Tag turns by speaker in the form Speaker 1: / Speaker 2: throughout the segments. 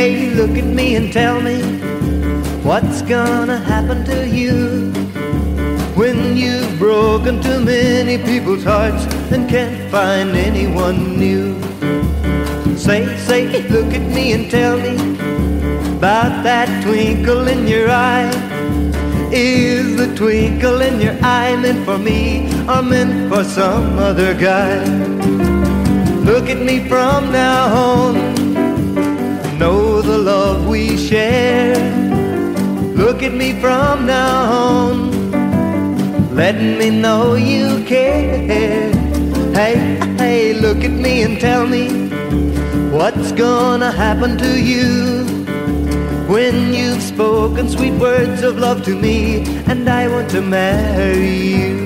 Speaker 1: Hey, look at me and tell me what's gonna happen to you when you've broken too many people's hearts and can't find anyone new. Say, look at me and tell me about that twinkle in your eye. Is the twinkle in your eye meant for me or meant for some other guy? Look at me from now on, know the love we share. Look at me from now on, letting me know you care. Hey, look at me and tell me what's gonna happen to you when you've spoken sweet words of love to me and I want to marry you.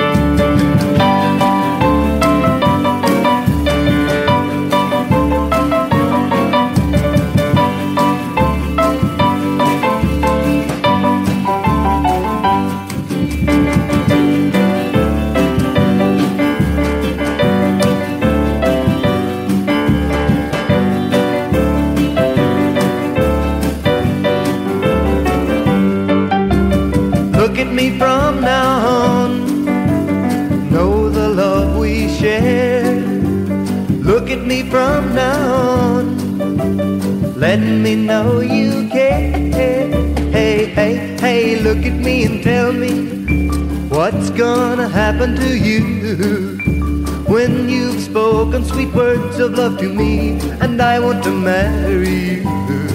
Speaker 1: Look at me from now on, know the love we share. Look at me from now on, letting me know you care. Hey, look at me and tell me what's gonna happen to you when you've spoken sweet words of love to me and I want to marry you.